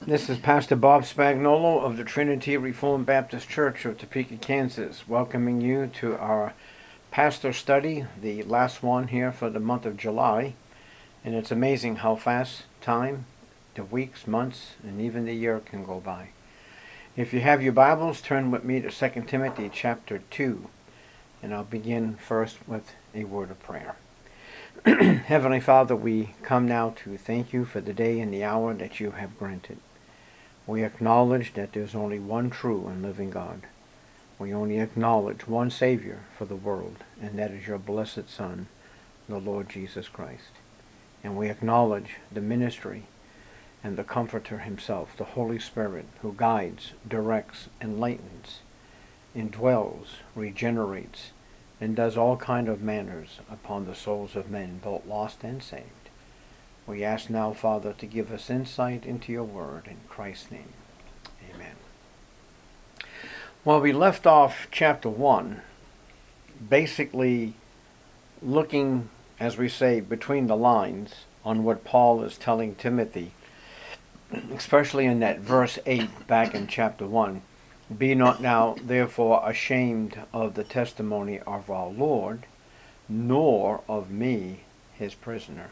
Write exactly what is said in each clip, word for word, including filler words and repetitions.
This is Pastor Bob Spagnolo of the Trinity Reformed Baptist Church of Topeka, Kansas, welcoming you to our pastor study, the last one here for the month of July. And it's amazing how fast time, the weeks, months, and even the year can go by. If you have your Bibles, turn with me to Second Timothy chapter two, and I'll begin first with a word of prayer. Heavenly Father, we come now to thank you for the day and the hour that you have granted. We acknowledge that there's only one true and living God. We only acknowledge one Savior for the world, and that is your blessed Son, the Lord Jesus Christ. And we acknowledge the ministry and the Comforter himself, the Holy Spirit, who guides, directs, enlightens, indwells, regenerates, and does all kind of manners upon the souls of men, both lost and saved. We ask now, Father, to give us insight into your word in Christ's name. Amen. Well, we left off chapter one, basically looking, as we say, between the lines on what Paul is telling Timothy, especially in that verse eight back in chapter one. Be not now, therefore, ashamed of the testimony of our Lord, nor of me, his prisoner.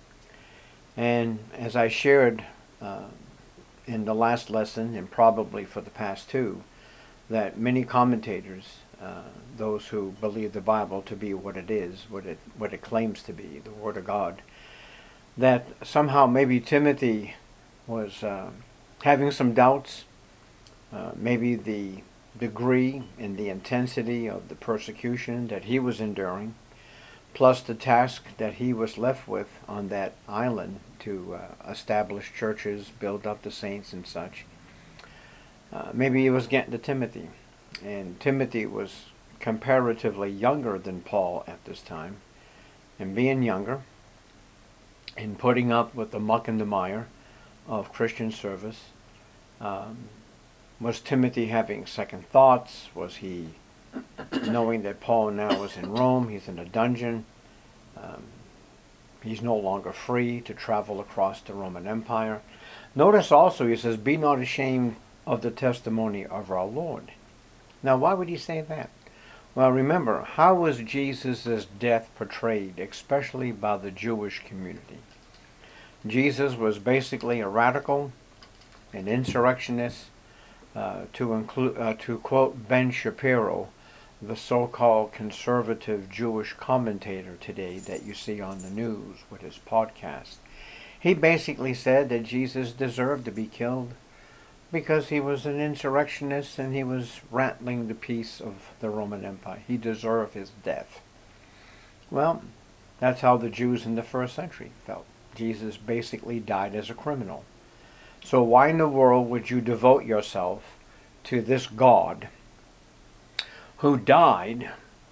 And as I shared uh, in the last lesson, and probably for the past two, that many commentators, uh, those who believe the Bible to be what it is, what it what it claims to be, the Word of God, that somehow maybe Timothy was uh, having some doubts, uh, maybe the degree and the intensity of the persecution that he was enduring, plus the task that he was left with on that island to uh, establish churches, build up the saints and such. Uh, maybe he was getting to Timothy. And Timothy was comparatively younger than Paul at this time. And being younger and putting up with the muck and the mire of Christian service, um, was Timothy having second thoughts? Was he knowing that Paul now is in Rome, he's in a dungeon, um, he's no longer free to travel across the Roman Empire. Notice also he says, be not ashamed of the testimony of our Lord. Now why would he say that? Well, remember, how was Jesus' death portrayed, especially by the Jewish community? Jesus was basically a radical, an insurrectionist, uh, to include, uh, to quote Ben Shapiro, the so-called conservative Jewish commentator today that you see on the news with his podcast. He basically said that Jesus deserved to be killed because he was an insurrectionist and he was rattling the peace of the Roman Empire. He deserved his death. Well, that's how the Jews in the first century felt. Jesus basically died as a criminal. So why in the world would you devote yourself to this God who died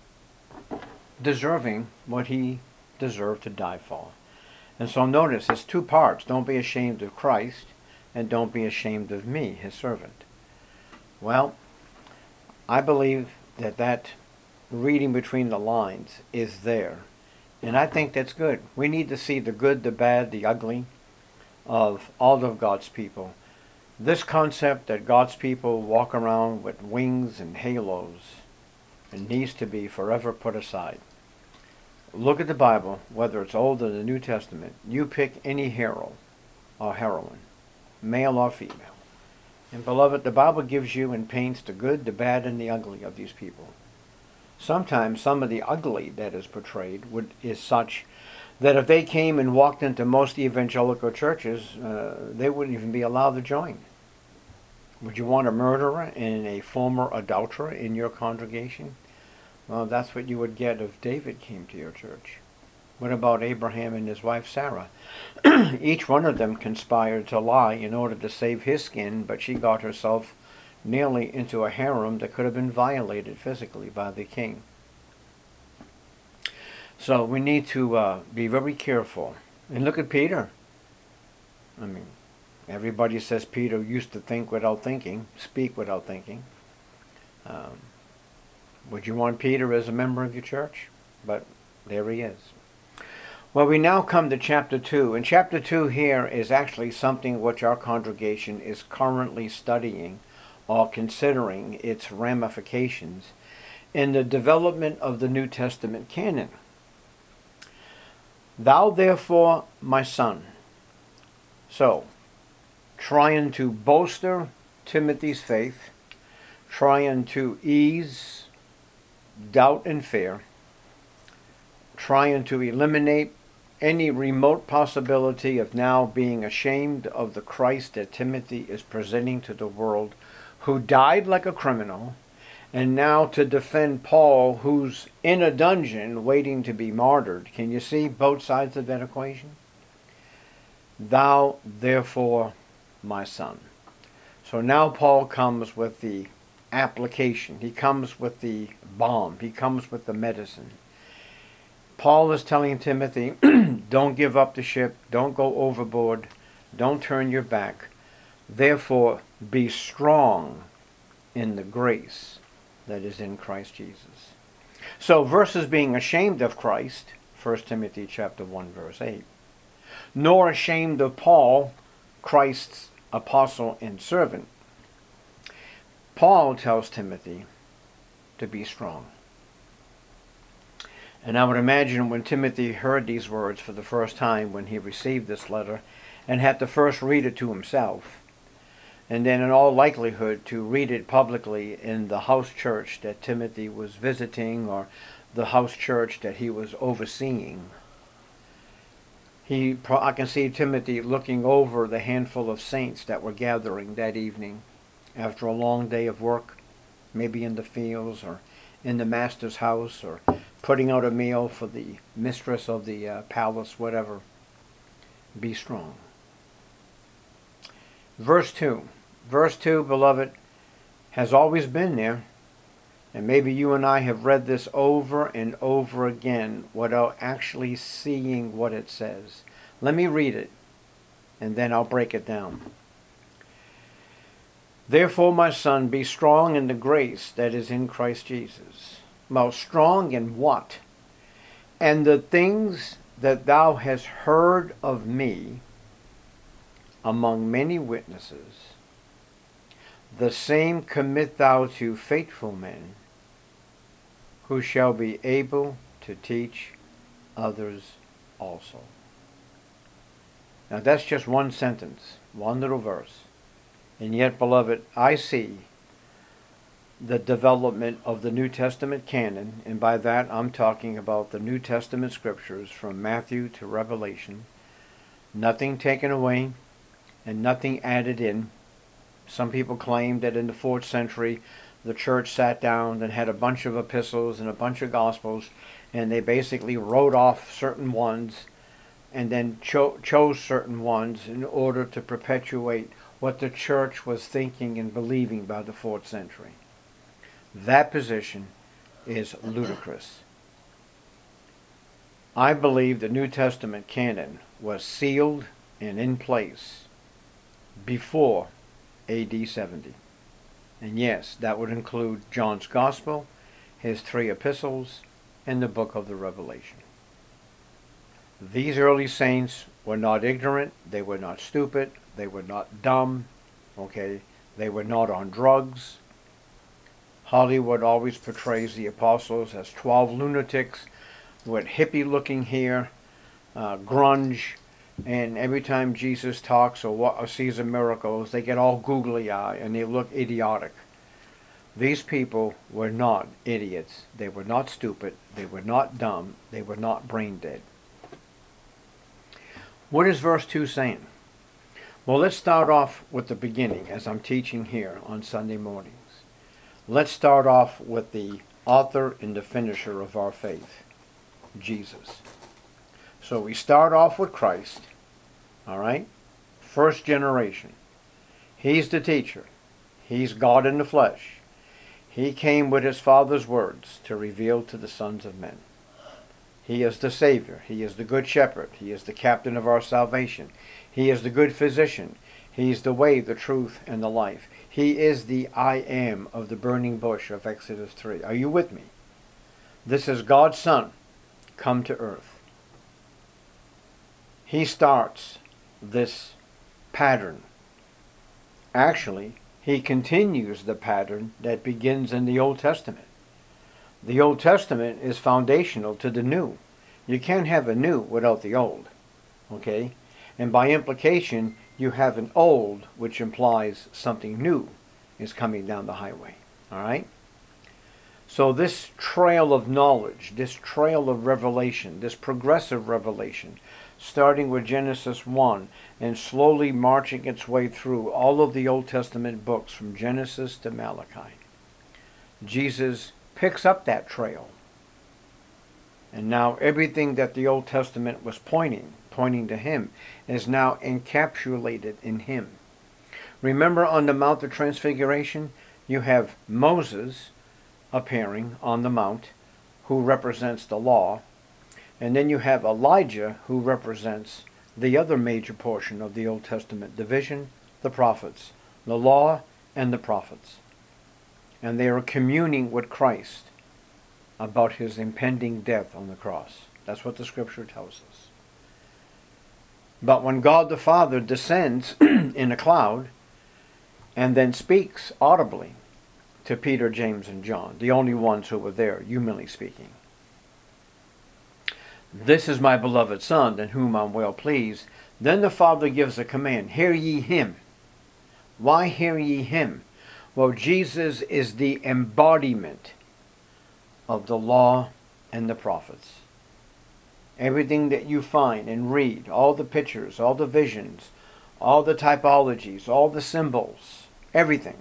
deserving what he deserved to die for? And so notice, it's two parts. Don't be ashamed of Christ, and don't be ashamed of me, his servant. Well, I believe that that reading between the lines is there. And I think that's good. We need to see the good, the bad, the ugly of all of God's people. This concept that God's people walk around with wings and halos, it needs to be forever put aside. Look at the Bible, whether it's Old or the New Testament. You pick any hero or heroine, male or female. And beloved, the Bible gives you and paints the good, the bad, and the ugly of these people. Sometimes some of the ugly that is portrayed would, is such that if they came and walked into most evangelical churches, uh, they wouldn't even be allowed to join. Would you want a murderer and a former adulterer in your congregation? Well, that's what you would get if David came to your church. What about Abraham and his wife Sarah? Each one of them conspired to lie in order to save his skin, but she got herself nearly into a harem that could have been violated physically by the king. So we need to uh, be very careful. And look at Peter. I mean, everybody says Peter used to think without thinking, speak without thinking. Um, would you want Peter as a member of your church? But there he is. Well, we now come to chapter two, and chapter two here is actually something which our congregation is currently studying or considering its ramifications in the development of the New Testament canon. Thou therefore, my son. So, trying to bolster Timothy's faith, trying to ease doubt and fear, trying to eliminate any remote possibility of now being ashamed of the Christ that Timothy is presenting to the world, who died like a criminal, and now to defend Paul, who's in a dungeon waiting to be martyred. Can you see both sides of that equation? Thou, therefore, my son. So now Paul comes with the application. He comes with the balm. He comes with the medicine. Paul is telling Timothy, don't give up the ship. Don't go overboard. Don't turn your back. Therefore, be strong in the grace that is in Christ Jesus. So versus being ashamed of Christ, First Timothy chapter one, verse eight, nor ashamed of Paul, Christ's apostle and servant, Paul tells Timothy to be strong. And I would imagine when Timothy heard these words for the first time, when he received this letter, and had to first read it to himself, and then in all likelihood to read it publicly in the house church that Timothy was visiting, or the house church that he was overseeing, he, I can see Timothy looking over the handful of saints that were gathering that evening after a long day of work, maybe in the fields or in the master's house, or putting out a meal for the mistress of the uh, palace, whatever. Be strong. Verse two. Verse two, beloved, has always been there. And maybe you and I have read this over and over again without actually seeing what it says. Let me read it, and then I'll break it down. Therefore, my son, be strong in the grace that is in Christ Jesus. Well, strong in what? And the things that thou hast heard of me among many witnesses, the same commit thou to faithful men, who shall be able to teach others also. Now that's just one sentence, one little verse. And yet, beloved, I see the development of the New Testament canon, and by that I'm talking about the New Testament scriptures from Matthew to Revelation, nothing taken away and nothing added in. Some people claim that in the fourth century the church sat down and had a bunch of epistles and a bunch of gospels, and they basically wrote off certain ones and then cho- chose certain ones in order to perpetuate what the church was thinking and believing by the fourth century. That position is ludicrous. I believe the New Testament canon was sealed and in place before A D seventy. And yes, that would include John's Gospel, his three epistles, and the book of the Revelation. These early saints were not ignorant, they were not stupid, they were not dumb, okay? They were not on drugs. Hollywood always portrays the apostles as twelve lunatics with hippie-looking hair, uh, grunge, and every time Jesus talks or, or sees a miracle, they get all googly-eyed and they look idiotic. These people were not idiots. They were not stupid. They were not dumb. They were not brain dead. What is verse two saying? Well, let's start off with the beginning, as I'm teaching here on Sunday mornings. Let's start off with the author and the finisher of our faith, Jesus. So we start off with Christ, all right? First generation. He's the teacher. He's God in the flesh. He came with his Father's words to reveal to the sons of men. He is the Savior. He is the good shepherd. He is the captain of our salvation. He is the good physician. He is the way, the truth, and the life. He is the I am of the burning bush of Exodus three. Are you with me? This is God's Son come to earth. he starts this pattern. Actually, he continues the pattern that begins in the Old Testament. The Old Testament is foundational to the New. You can't have a new without the old. Okay? And by implication, you have an old, which implies something new is coming down the highway. All right? So this trail of knowledge, this trail of revelation, this progressive revelation, starting with Genesis one and slowly marching its way through all of the Old Testament books from Genesis to Malachi, Jesus picks up that trail. And now everything that the Old Testament was pointing, pointing to him, is now encapsulated in him. Remember on the Mount of Transfiguration, you have Moses appearing on the mount, who represents the law, and then you have Elijah, who represents the other major portion of the Old Testament division, the prophets, the law and the prophets. And they are communing with Christ about his impending death on the cross. That's what the scripture tells us. But when God the Father descends in a cloud and then speaks audibly to Peter, James, and John, the only ones who were there, humanly speaking, "This is my beloved Son, in whom I'm well pleased," then the Father gives a command, "Hear ye him." Why hear ye him? Well, Jesus is the embodiment of the law and the prophets. Everything that you find and read, all the pictures, all the visions, all the typologies, all the symbols, everything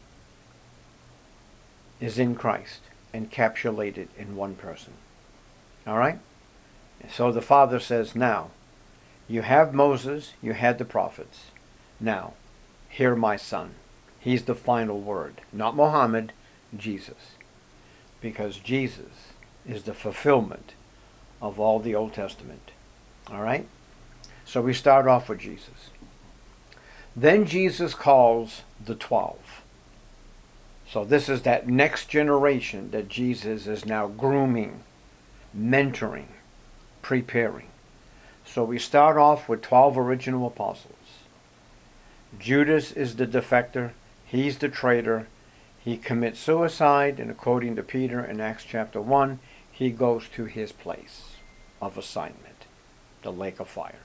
is in Christ, encapsulated in one person. All right? So the Father says, now, you have Moses, you had the prophets. Now, hear my Son. He's the final word. Not Muhammad, Jesus. Because Jesus is the fulfillment of all the Old Testament. All right? So we start off with Jesus. Then Jesus calls the twelve. So this is that next generation that Jesus is now grooming, mentoring, preparing. So we start off with twelve original apostles. Judas is the defector. He's the traitor. He commits suicide, and according to Peter in Acts chapter one, he goes to his place of assignment, the lake of fire.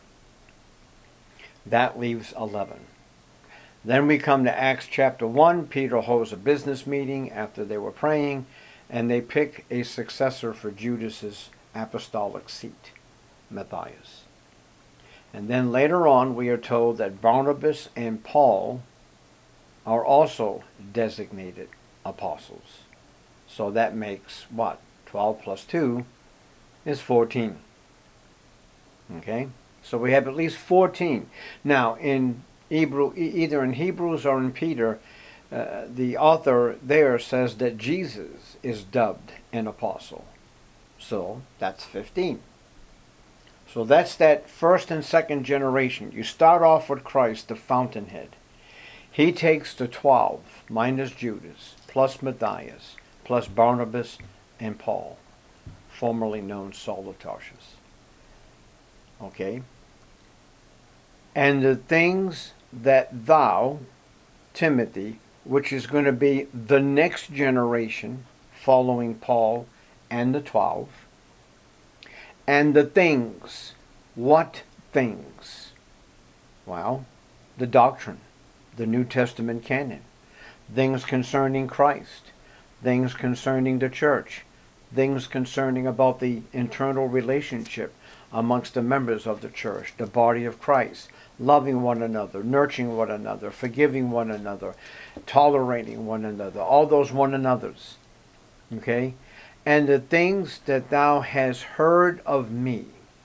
That leaves eleven. Then we come to Acts chapter one. Peter holds a business meeting after they were praying, and they pick a successor for Judas's apostolic seat, Matthias. And then later on, we are told that Barnabas and Paul are also designated apostles. So that makes what? twelve plus two is fourteen. Okay? So we have at least fourteen. Now, in Hebrew, either in Hebrews or in Peter, uh, the author there says that Jesus is dubbed an apostle. So that's fifteen. So that's that first and second generation. You start off with Christ, the fountainhead. He takes the twelve, minus Judas, plus Matthias, plus Barnabas and Paul, formerly known Saul of Tarsus. Okay? And the things that thou, Timothy, which is going to be the next generation following Paul and the twelve, and the things, what things? Well, the doctrine, the New Testament canon, things concerning Christ, things concerning the church, things concerning about the internal relationship amongst the members of the church, the body of Christ, loving one another, nurturing one another, forgiving one another, tolerating one another, all those one another's. Okay? And the things that thou hast heard of me.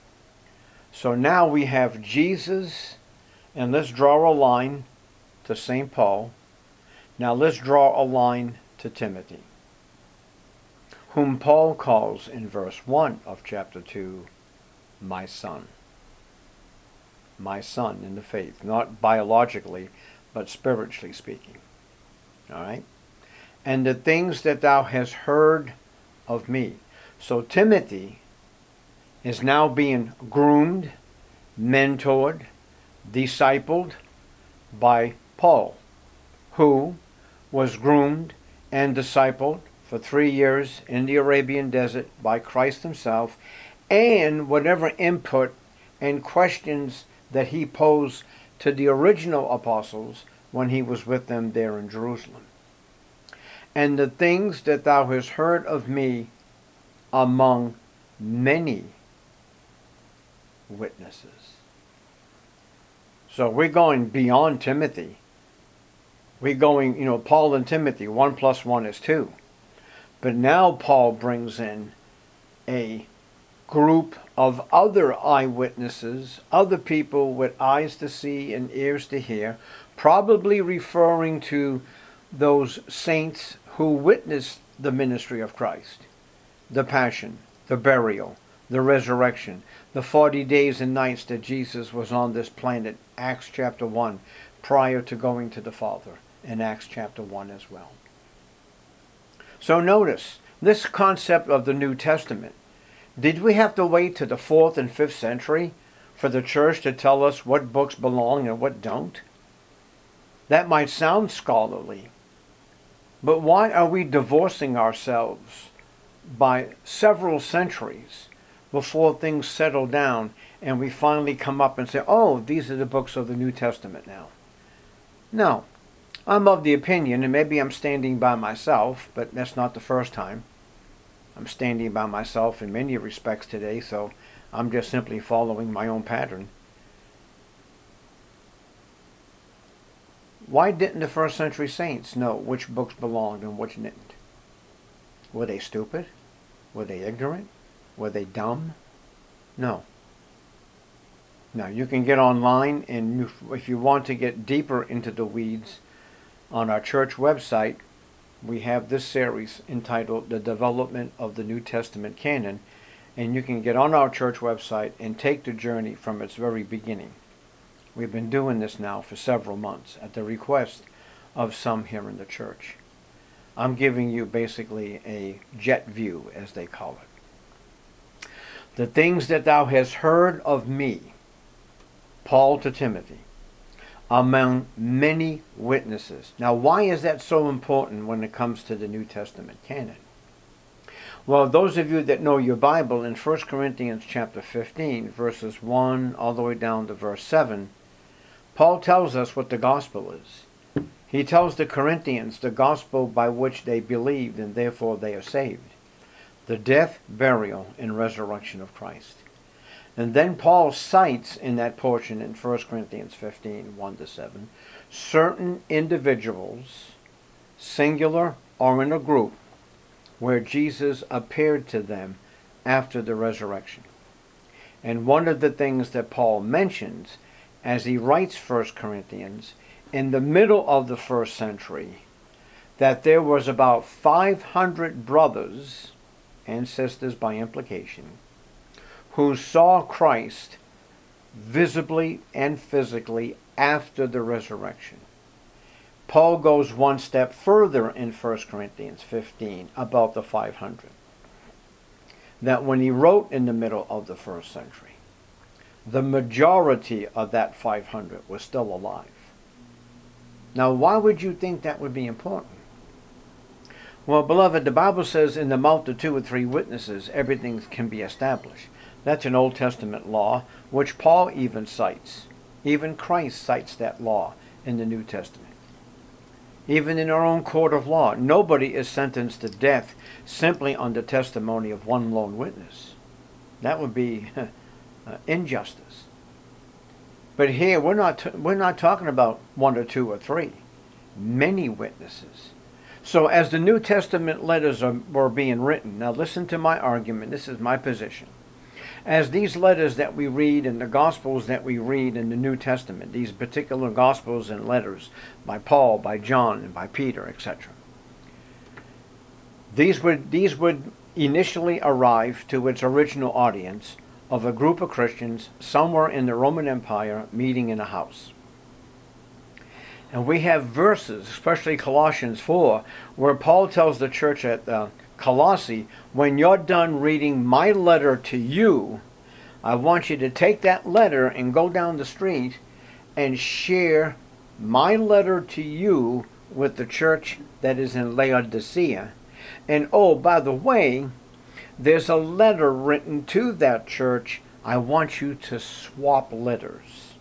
So now we have Jesus, and let's draw a line to Saint Paul. Now let's draw a line to Timothy, whom Paul calls in verse one of chapter two, my son. My son in the faith, not biologically, but spiritually speaking. All right? And the things that thou hast heard of me. So Timothy is now being groomed mentored, discipled by Paul, who was groomed and discipled for three years in the Arabian desert by Christ himself, and whatever input and questions that he posed to the original apostles when he was with them there in Jerusalem. And the things that thou hast heard of me among many witnesses. So we're going beyond Timothy. We're going, you know, Paul and Timothy, one plus one is two. But now Paul brings in a group of other eyewitnesses, other people with eyes to see and ears to hear, probably referring to those saints who witnessed the ministry of Christ, the passion, the burial, the resurrection, the forty days and nights that Jesus was on this planet, Acts chapter one, prior to going to the Father, in Acts chapter one as well. So notice, this concept of the New Testament, did we have to wait to the fourth and fifth century for the church to tell us what books belong and what don't? That might sound scholarly, but why are we divorcing ourselves by several centuries before things settle down and we finally come up and say, oh, these are the books of the New Testament now? No. I'm of the opinion, and maybe I'm standing by myself, but that's not the first time. I'm standing by myself in many respects today, so I'm just simply following my own pattern. Why didn't the first century saints know which books belonged and which didn't? Were they stupid? Were they ignorant? Were they dumb? No. Now, you can get online, and if you want to get deeper into the weeds, on our church website, we have this series entitled The Development of the New Testament Canon, and you can get on our church website and take the journey from its very beginning. We've been doing this now for several months at the request of some here in the church. I'm giving you basically a jet view, as they call it. The things that thou hast heard of me, Paul to Timothy, among many witnesses. Now, why is that so important when it comes to the New Testament canon? Well, those of you that know your Bible, in First Corinthians chapter fifteen, verses one all the way down to verse seven, Paul tells us what the gospel is. He tells the Corinthians the gospel by which they believed and therefore they are saved. The death, burial, and resurrection of Christ. And then Paul cites in that portion in First Corinthians fifteen, one to seven, certain individuals, singular or in a group, where Jesus appeared to them after the resurrection. And one of the things that Paul mentions as he writes First Corinthians, in the middle of the first century, that there was about five hundred brothers and sisters by implication, who saw Christ visibly and physically after the resurrection. Paul goes one step further in First Corinthians fifteen about the five hundred. That when he wrote in the middle of the first century, the majority of that five hundred was still alive. Now, why would you think that would be important? Well, beloved, the Bible says in the mouth of two or three witnesses, everything can be established. That's an Old Testament law, which Paul even cites. Even Christ cites that law in the New Testament. Even in our own court of law, nobody is sentenced to death simply on the testimony of one lone witness. That would be uh, injustice. But here, we're not, t- we're not talking about one or two or three. Many witnesses. So as the New Testament letters are, were being written, now listen to my argument, this is my position. As these letters that we read and the Gospels that we read in the New Testament, these particular Gospels and letters by Paul, by John, and by Peter, et cetera, these would, these would initially arrive to its original audience of a group of Christians somewhere in the Roman Empire meeting in a house. And we have verses, especially Colossians four, where Paul tells the church at uh, Colossae, when you're done reading my letter to you, I want you to take that letter and go down the street and share my letter to you with the church that is in Laodicea. And oh, by the way, there's a letter written to that church. I want you to swap letters.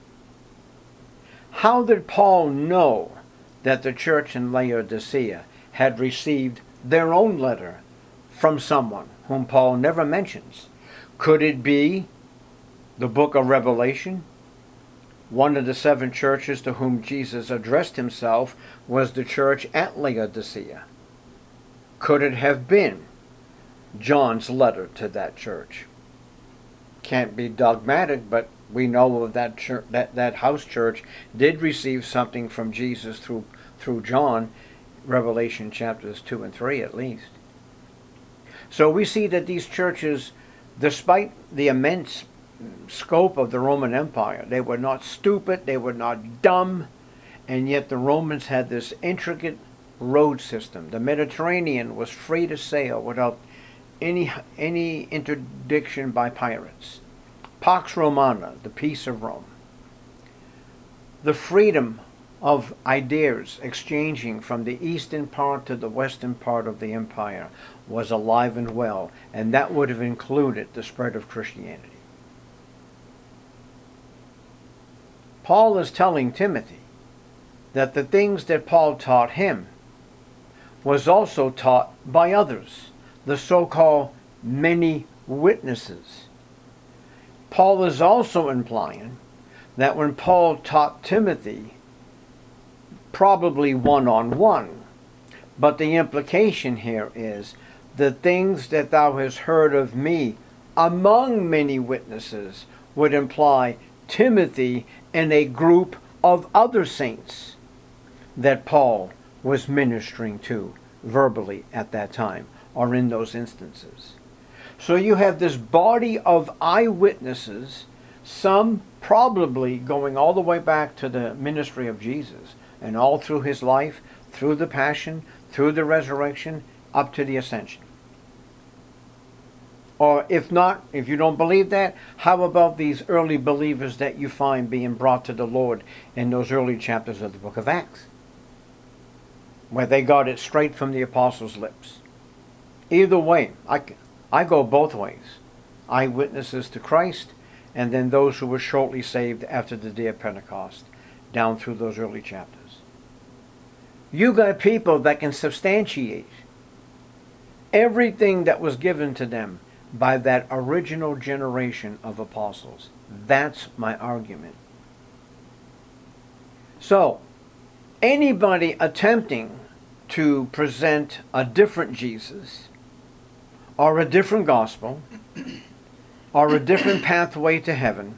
How did Paul know that the church in Laodicea had received their own letter from someone whom Paul never mentions? Could it be the book of Revelation? One of the seven churches to whom Jesus addressed himself was the church at Laodicea. Could it have been John's letter to that church? Can't be dogmatic, but we know that church, that that house church did receive something from Jesus through through John, Revelation chapters two and three at least. So we see that these churches, despite the immense scope of the Roman Empire, they were not stupid, they were not dumb, and yet the Romans had this intricate road system. The Mediterranean was free to sail without any any interdiction by pirates. Pax Romana, the peace of Rome. The freedom of ideas exchanging from the eastern part to the western part of the empire was alive and well, and that would have included the spread of Christianity. Paul is telling Timothy that the things that Paul taught him was also taught by others, the so-called many witnesses. Paul is also implying that when Paul taught Timothy, probably one-on-one, but the implication here is the things that thou hast heard of me among many witnesses would imply Timothy and a group of other saints that Paul was ministering to verbally at that time, or in those instances. So you have this body of eyewitnesses, some probably going all the way back to the ministry of Jesus, and all through his life, through the passion, through the resurrection, up to the ascension. Or if not, if you don't believe that, how about these early believers that you find being brought to the Lord in those early chapters of the book of Acts, where they got it straight from the apostles' lips? Either way, I, I go both ways. Eyewitnesses to Christ, and then those who were shortly saved after the day of Pentecost, down through those early chapters. You got people that can substantiate everything that was given to them by that original generation of apostles. That's my argument. So, anybody attempting to present a different Jesus, or a different gospel, or a different pathway to heaven,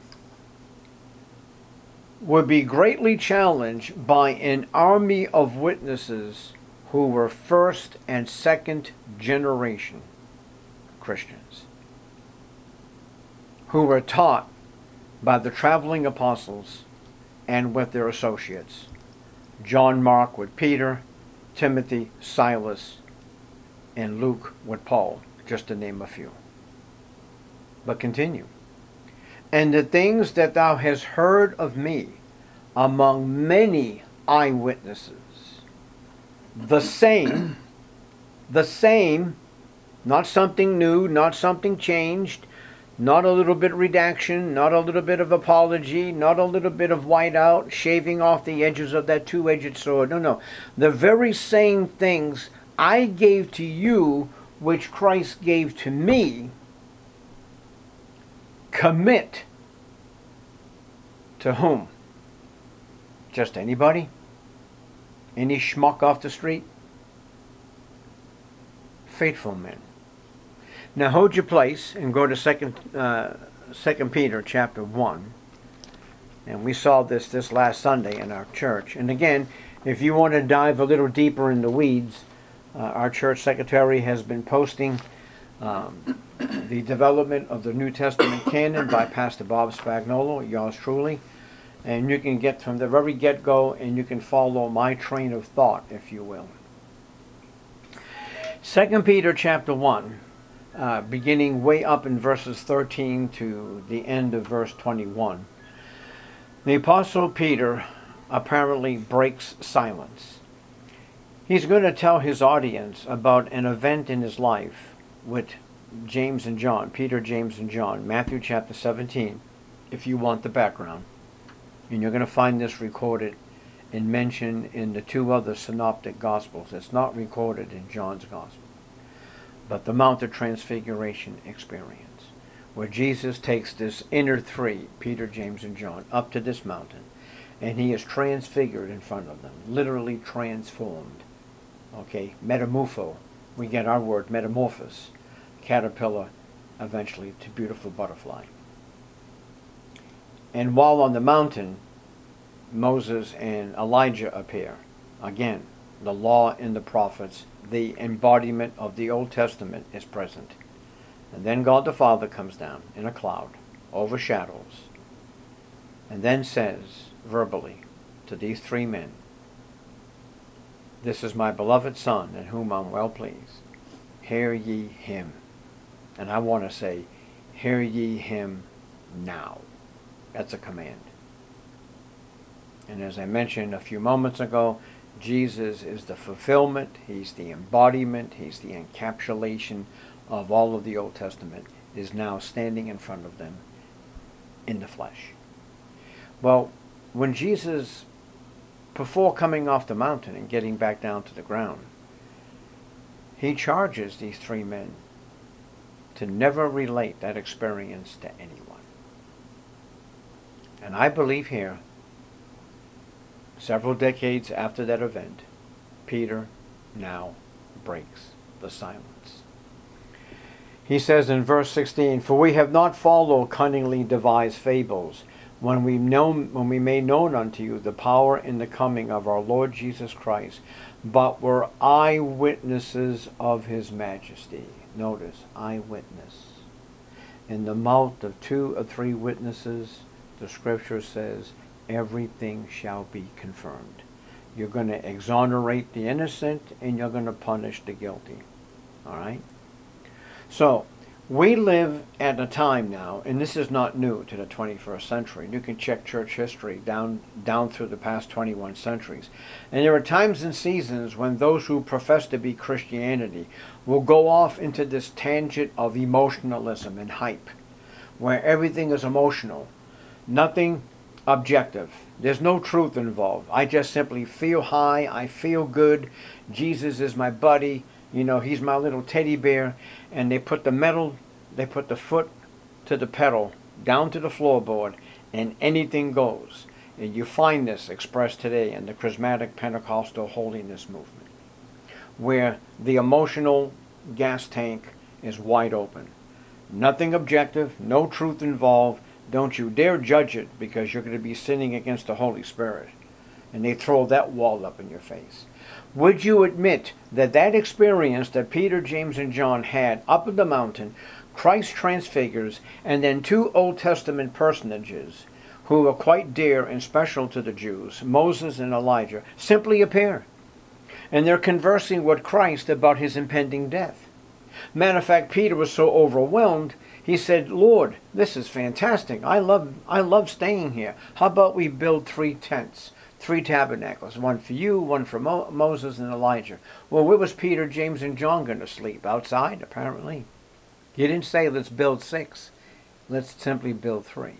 would be greatly challenged by an army of witnesses who were first and second generation Christians, who were taught by the traveling apostles and with their associates, John Mark with Peter, Timothy, Silas, and Luke with Paul, just to name a few. But continue. And the things that thou hast heard of me among many eyewitnesses, the same, the same, not something new, not something changed, not a little bit redaction, not a little bit of apology, not a little bit of whiteout, shaving off the edges of that two-edged sword. No, no. The very same things I gave to you, which Christ gave to me, commit to whom? Just anybody? Any schmuck off the street? Faithful men. Now hold your place and go to Second uh, Second Peter chapter one. And we saw this this last Sunday in our church. And again, if you want to dive a little deeper in the weeds, uh, our church secretary has been posting um, the development of the New Testament canon by Pastor Bob Spagnolo, yours truly. And you can get from the very get-go, and you can follow my train of thought, if you will. Second Peter chapter one. uh, beginning way up in verses thirteen to the end of verse twenty-one. The Apostle Peter apparently breaks silence. He's going to tell his audience about an event in his life with James and John, Peter, James, and John, Matthew chapter seventeen, if you want the background. And you're going to find this recorded and mentioned in the two other synoptic gospels. It's not recorded in John's gospel. But the Mount of Transfiguration experience, where Jesus takes this inner three, Peter, James, and John, up to this mountain, and he is transfigured in front of them, literally transformed. Okay, metamorpho, we get our word metamorphosis, caterpillar, eventually to beautiful butterfly. And while on the mountain, Moses and Elijah appear. Again, the law and the prophets, the embodiment of the Old Testament is present. And then God the Father comes down in a cloud, overshadows, and then says verbally to these three men, "This is my beloved Son, in whom I'm well pleased. Hear ye him." And I want to say, hear ye him now. That's a command. And as I mentioned a few moments ago, Jesus is the fulfillment, he's the embodiment, he's the encapsulation of all of the Old Testament, is now standing in front of them in the flesh. Well, when Jesus, before coming off the mountain and getting back down to the ground, he charges these three men to never relate that experience to anyone. And I believe here, several decades after that event, Peter now breaks the silence. He says in verse sixteen, "For we have not followed cunningly devised fables, when we known, when we made known unto you the power in the coming of our Lord Jesus Christ, but were eyewitnesses of his majesty." Notice, eyewitness. In the mouth of two or three witnesses, the scripture says, everything shall be confirmed. You're going to exonerate the innocent and you're going to punish the guilty. All right? So, we live at a time now, and this is not new to the twenty-first century. You can check church history down, down through the past twenty-one centuries. And there are times and seasons when those who profess to be Christianity will go off into this tangent of emotionalism and hype, where everything is emotional. Nothing objective. There's no truth involved. I just simply feel high. I feel good. Jesus is my buddy. You know, he's my little teddy bear. And they put the metal, they put the foot to the pedal, down to the floorboard, and anything goes. And you find this expressed today in the charismatic Pentecostal holiness movement, where the emotional gas tank is wide open. Nothing objective, no truth involved. Don't you dare judge it, because you're going to be sinning against the Holy Spirit. And they throw that wall up in your face. Would you admit that that experience that Peter, James, and John had up in the mountain, Christ transfigures, and then two Old Testament personages who were quite dear and special to the Jews, Moses and Elijah, simply appear? And they're conversing with Christ about his impending death. Matter of fact, Peter was so overwhelmed, he said, "Lord, this is fantastic. I love, I love staying here. How about we build three tents, three tabernacles, one for you, one for Mo- Moses and Elijah." Well, where was Peter, James, and John going to sleep? Outside, apparently. He didn't say, let's build six. Let's simply build three.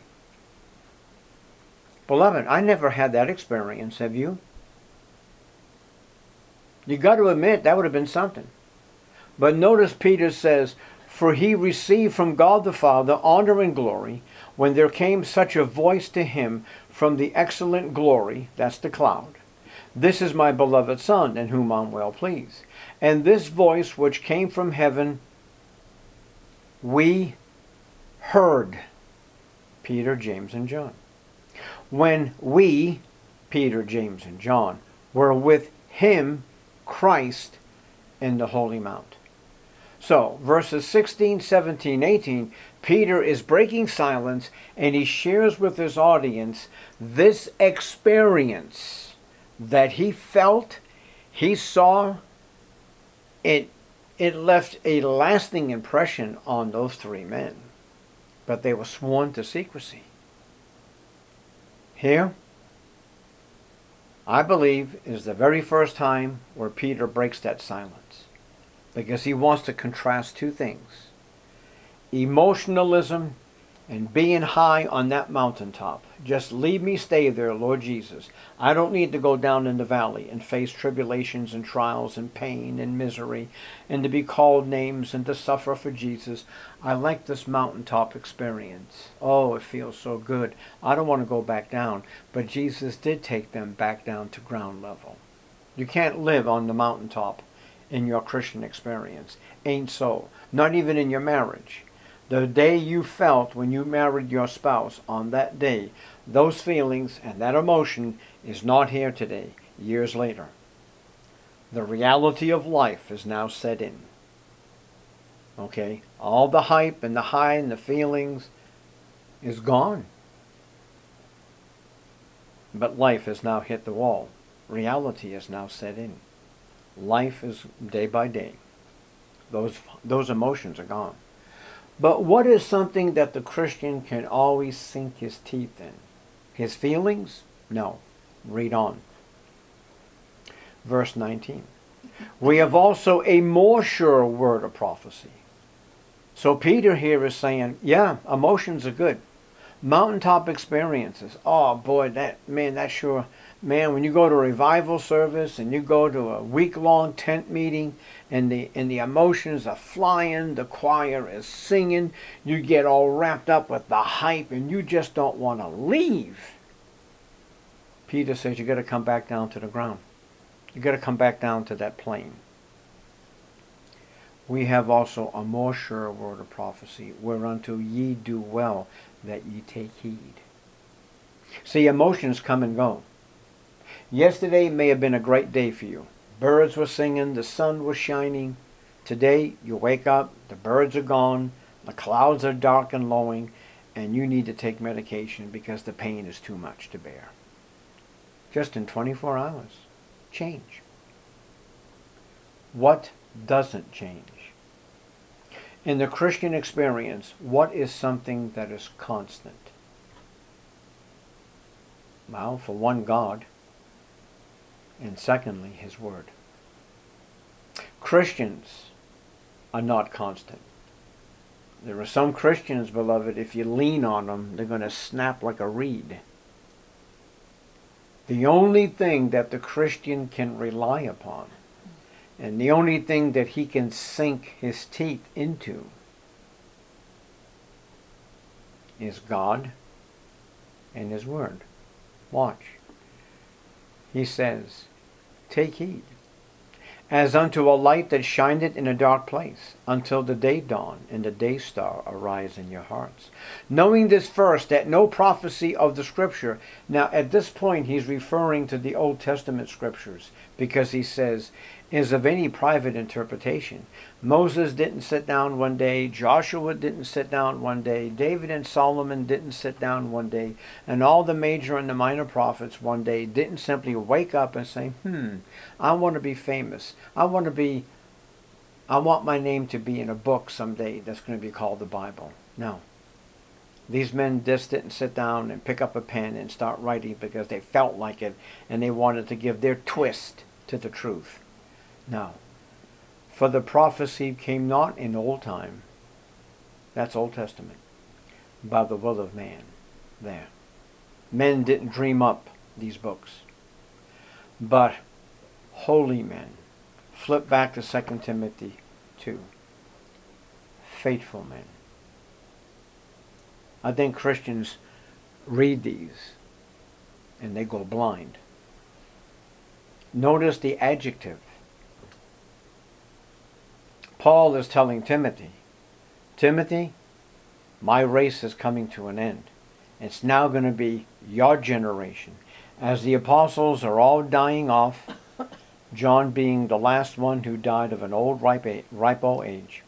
Beloved, I never had that experience. Have you? You got to admit, that would have been something. But notice Peter says, "For he received from God the Father honor and glory, when there came such a voice to him from the excellent glory," that's the cloud, "This is my beloved Son, in whom I'm well pleased." And this voice which came from heaven, we heard. Peter, James, and John. When we, Peter, James, and John, were with him, Christ, in the Holy Mount. So, verses sixteen, seventeen, eighteen, Peter is breaking silence, and he shares with his audience this experience that he felt, he saw, it It left a lasting impression on those three men, but they were sworn to secrecy. Here, I believe, is the very first time where Peter breaks that silence, because he wants to contrast two things: emotionalism and being high on that mountaintop. Just leave me stay there, Lord Jesus. I don't need to go down in the valley and face tribulations and trials and pain and misery and to be called names and to suffer for Jesus. I like this mountaintop experience. Oh, it feels so good. I don't want to go back down. But Jesus did take them back down to ground level. You can't live on the mountaintop in your Christian experience. Ain't so. Not even in your marriage. The day you felt when you married your spouse, on that day, those feelings and that emotion is not here today, years later. The reality of life is now set in. Okay? All the hype and the high and the feelings is gone. But life has now hit the wall. Reality is now set in. Life is day by day. Those, those emotions are gone. But what is something that the Christian can always sink his teeth in? His feelings? No. Read on. Verse nineteen. We have also a more sure word of prophecy. So Peter here is saying, yeah, emotions are good. Mountaintop experiences. Oh boy, that man, that sure, man, when you go to a revival service and you go to a week-long tent meeting and the and the emotions are flying, the choir is singing, you get all wrapped up with the hype and you just don't want to leave. Peter says you got to come back down to the ground. You got to come back down to that plane. We have also a more sure word of prophecy, whereunto ye do well that ye take heed. See, emotions come and go. Yesterday may have been a great day for you. Birds were singing, the sun was shining. Today you wake up, the birds are gone, the clouds are dark and lowing, and you need to take medication because the pain is too much to bear. Just in twenty-four hours. Change. What doesn't change? In the Christian experience, what is something that is constant? Well, for one, God, and secondly, His Word. Christians are not constant. There are some Christians, beloved, if you lean on them, they're going to snap like a reed. The only thing that the Christian can rely upon, and the only thing that he can sink his teeth into, is God and His Word. Watch. He says, take heed, as unto a light that shineth in a dark place, until the day dawn and the day star arise in your hearts. Knowing this first, that no prophecy of the Scripture, now at this point he's referring to the Old Testament Scriptures, because he says, is of any private interpretation. Moses didn't sit down one day, Joshua didn't sit down one day, David and Solomon didn't sit down one day, and all the major and the minor prophets one day didn't simply wake up and say, hmm, I want to be famous. I want to be, I want my name to be in a book someday that's going to be called the Bible. No. These men just didn't sit down and pick up a pen and start writing because they felt like it and they wanted to give their twist to the truth. No. For the prophecy came not in old time. That's Old Testament. By the will of man. There. Men didn't dream up these books. But holy men. Flip back to Second Timothy two. Faithful men. I think Christians read these and they go blind. Notice the adjective. Paul is telling Timothy, Timothy, my race is coming to an end. It's now going to be your generation. As the apostles are all dying off, John being the last one who died of an old ripe, ripe old age.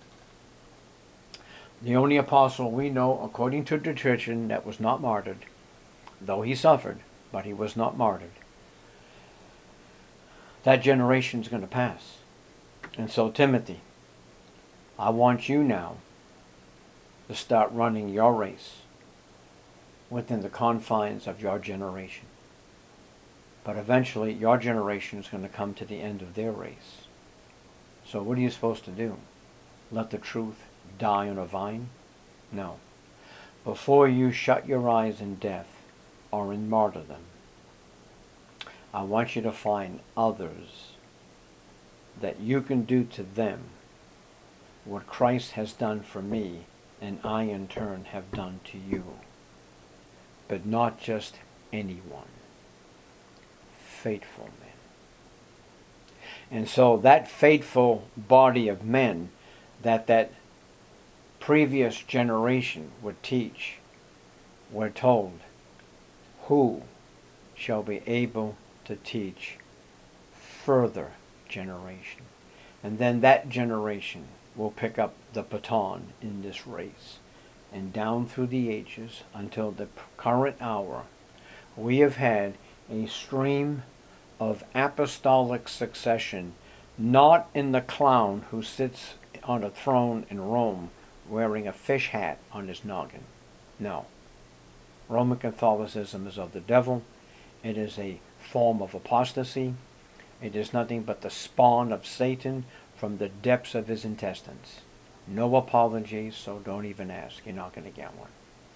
The only apostle we know, according to the tradition, that was not martyred, though he suffered, but he was not martyred. That generation is going to pass. And so, Timothy, I want you now to start running your race within the confines of your generation. But eventually, your generation is going to come to the end of their race. So what are you supposed to do? Let the truth die on a vine? No. Before you shut your eyes in death or in martyrdom, I want you to find others that you can do to them what Christ has done for me and I in turn have done to you. But not just anyone. Faithful men. And so that faithful body of men that that previous generation would teach, we're told, who shall be able to teach further generation. And then that generation will pick up the baton in this race. And down through the ages until the current hour, we have had a stream of apostolic succession, not in the clown who sits on a throne in Rome wearing a fish hat on his noggin. No. Roman Catholicism is of the devil. It is a form of apostasy. It is nothing but the spawn of Satan from the depths of his intestines. No apologies, so don't even ask. You're not going to get one.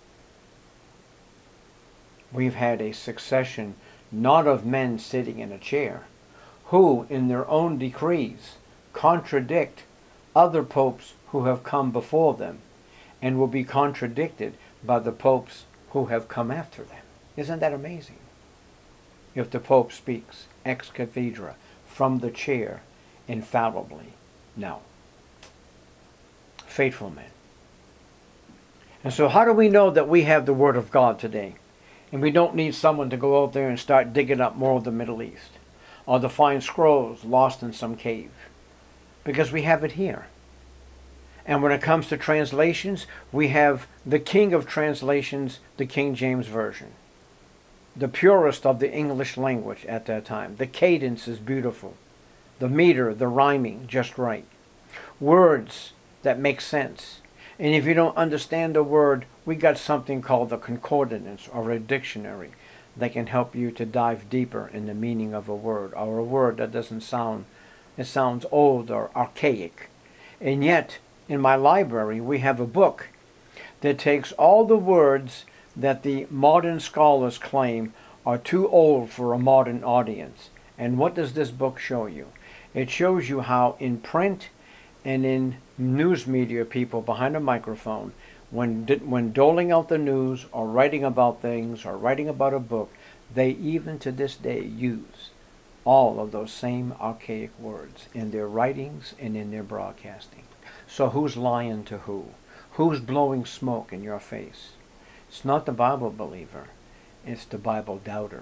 We've had a succession not of men sitting in a chair, who in their own decrees contradict other popes who have come before them, and will be contradicted by the popes who have come after them. Isn't that amazing? If the Pope speaks ex cathedra, from the chair, infallibly, no. Faithful men. And so how do we know that we have the Word of God today? And we don't need someone to go out there and start digging up more of the Middle East, or to find scrolls lost in some cave, because we have it here. And when it comes to translations, we have the king of translations, the King James Version, the purest of the English language at that time. The cadence is beautiful, the meter, the rhyming, just right, words that make sense. And if you don't understand a word, we got something called a concordance or a dictionary that can help you to dive deeper in the meaning of a word, or a word that doesn't sound, it sounds old or archaic. And yet, in my library, we have a book that takes all the words that the modern scholars claim are too old for a modern audience. And what does this book show you? It shows you how in print and in news media people behind a microphone, when when doling out the news or writing about things or writing about a book, they even to this day use all of those same archaic words in their writings and in their broadcasting. So who's lying to who? Who's blowing smoke in your face? It's not the Bible believer. It's the Bible doubter.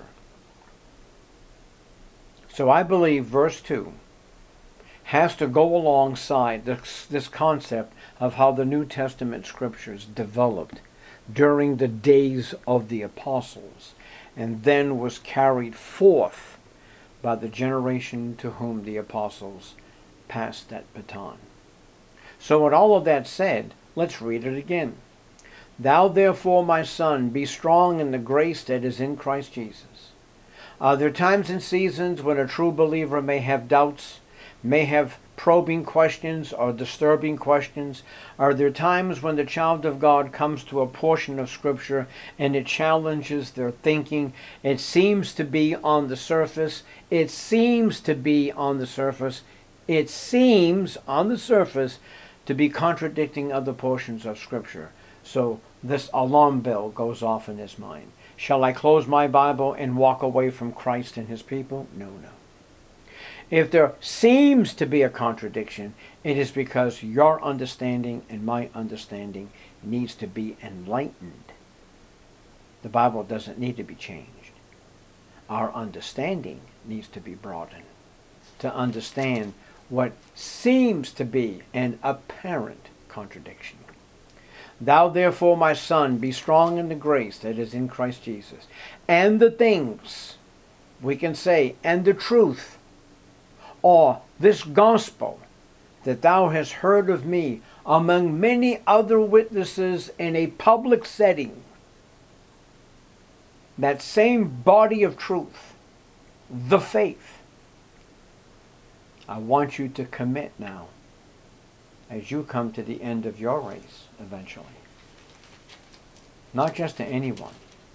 So I believe verse two has to go alongside this, this concept of how the New Testament scriptures developed during the days of the apostles, and then was carried forth by the generation to whom the apostles passed that baton. So with all of that said, let's read it again. Thou therefore, my son, be strong in the grace that is in Christ Jesus. Are there times and seasons when a true believer may have doubts, may have probing questions or disturbing questions? Are there times when the child of God comes to a portion of Scripture and it challenges their thinking? It seems to be on the surface. It seems to be on the surface. It seems on the surface to be contradicting other portions of Scripture. So this alarm bell goes off in his mind. Shall I close my Bible and walk away from Christ and his people? No, no. If there seems to be a contradiction, it is because your understanding and my understanding needs to be enlightened. The Bible doesn't need to be changed. Our understanding needs to be broadened to understand what seems to be an apparent contradiction. Thou therefore, my son, be strong in the grace that is in Christ Jesus, and the things, we can say, and the truth, or this gospel that thou hast heard of me among many other witnesses in a public setting, that same body of truth, the faith, I want you to commit now as you come to the end of your race eventually. Not just to anyone.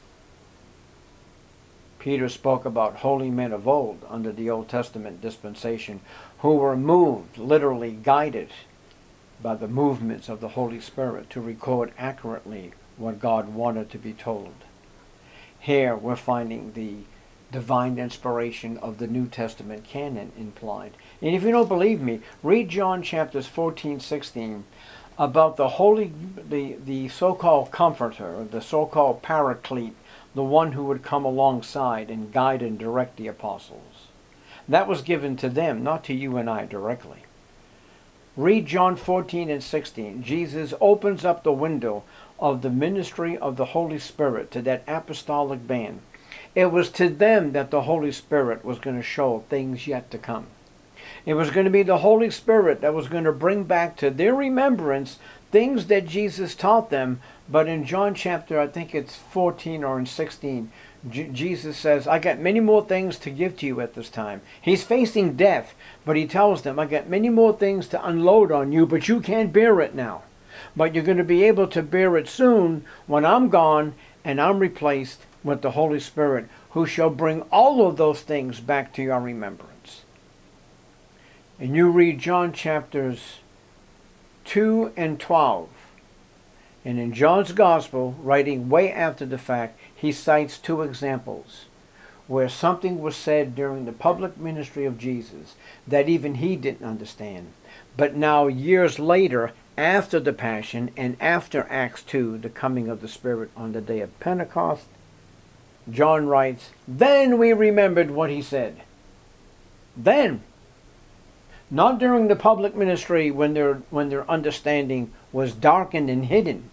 Peter spoke about holy men of old under the Old Testament dispensation who were moved, literally guided by the movements of the Holy Spirit to record accurately what God wanted to be told. Here we're finding the divine inspiration of the New Testament canon implied. And if you don't believe me, read John chapters fourteen, sixteen about the holy, the, the so-called comforter, the so-called paraclete, the one who would come alongside and guide and direct the apostles. That was given to them, not to you and I directly. Read John fourteen and sixteen. Jesus opens up the window of the ministry of the Holy Spirit to that apostolic band. It was to them that the Holy Spirit was going to show things yet to come. It was going to be the Holy Spirit that was going to bring back to their remembrance things that Jesus taught them. But in John chapter, I think it's fourteen or in sixteen, J- Jesus says, I got many more things to give to you at this time. He's facing death, but he tells them, I got many more things to unload on you, but you can't bear it now. But you're going to be able to bear it soon when I'm gone and I'm replaced with the Holy Spirit, who shall bring all of those things back to your remembrance. And you read John chapters two and twelve. And in John's Gospel, writing way after the fact, he cites two examples where something was said during the public ministry of Jesus that even he didn't understand. But now, years later, after the Passion and after Acts two, the coming of the Spirit on the day of Pentecost, John writes, then we remembered what he said. Then. Not during the public ministry when their, when their understanding was darkened and hidden.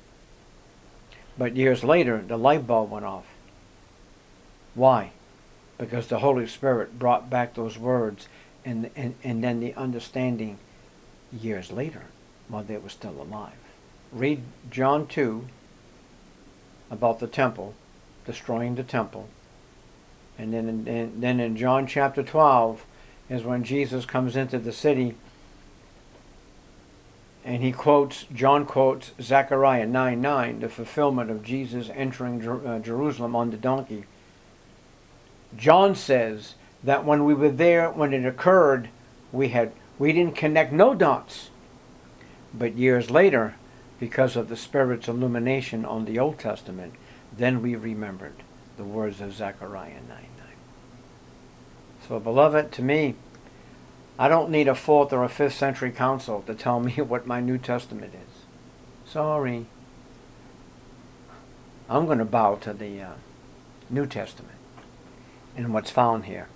But years later, the light bulb went off. Why? Because the Holy Spirit brought back those words and, and, and then the understanding years later while they were still alive. Read John two about the temple, destroying the temple. And then in, and then in John chapter twelve is when Jesus comes into the city and he quotes, John quotes Zechariah nine nine, the fulfillment of Jesus entering Jer- uh, Jerusalem on the donkey. John says that when we were there, when it occurred, we had we didn't connect no dots. But years later, because of the Spirit's illumination on the Old Testament, then we remembered the words of Zechariah nine nine. So, beloved, to me, I don't need a fourth or a fifth century council to tell me what my New Testament is. Sorry. I'm going to bow to the uh, New Testament and what's found here.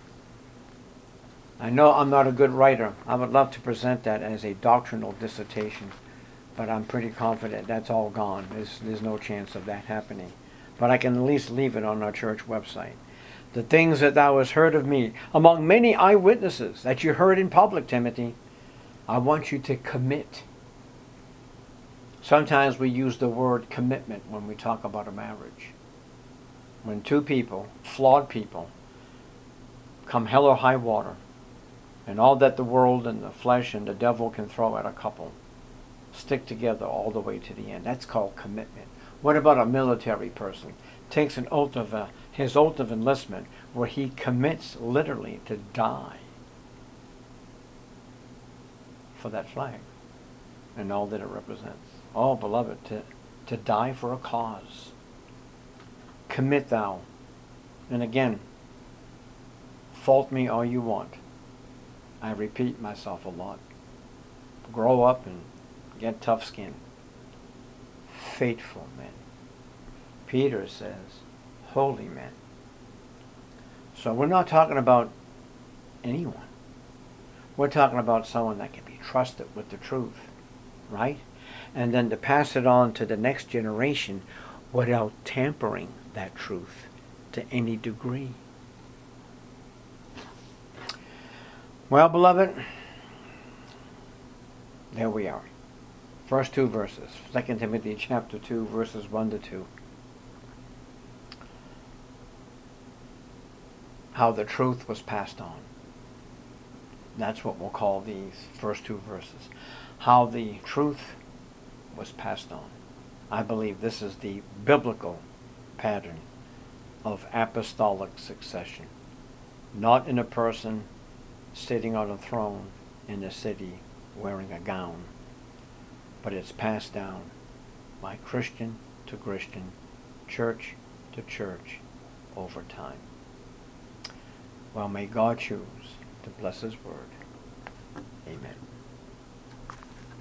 I know I'm not a good writer. I would love to present that as a doctrinal dissertation, but I'm pretty confident that's all gone. There's, there's no chance of that happening. But I can at least leave it on our church website. The things that thou hast heard of me, among many eyewitnesses that you heard in public, Timothy, I want you to commit. Sometimes we use the word commitment when we talk about a marriage. When two people, flawed people, come hell or high water, and all that the world and the flesh and the devil can throw at a couple, stick together all the way to the end. That's called commitment. What about a military person? Takes an oath of a, his oath of enlistment, where he commits literally to die for that flag and all that it represents. Oh, beloved, to, to die for a cause. Commit thou. And again, fault me all you want. I repeat myself a lot. Grow up and get tough skin. Faithful men. Peter says, holy men. So we're not talking about anyone. We're talking about someone that can be trusted with the truth, right? And then to pass it on to the next generation without tampering that truth to any degree. Well, beloved, There we are. First two verses. Second Timothy chapter two, verses one to two. How the truth was passed on. That's what we'll call these first two verses. How the truth was passed on. I believe this is the biblical pattern of apostolic succession. Not in a person sitting on a throne in a city wearing a gown, but it's passed down by Christian to Christian, church to church over time. Well, may God choose to bless His word. Amen.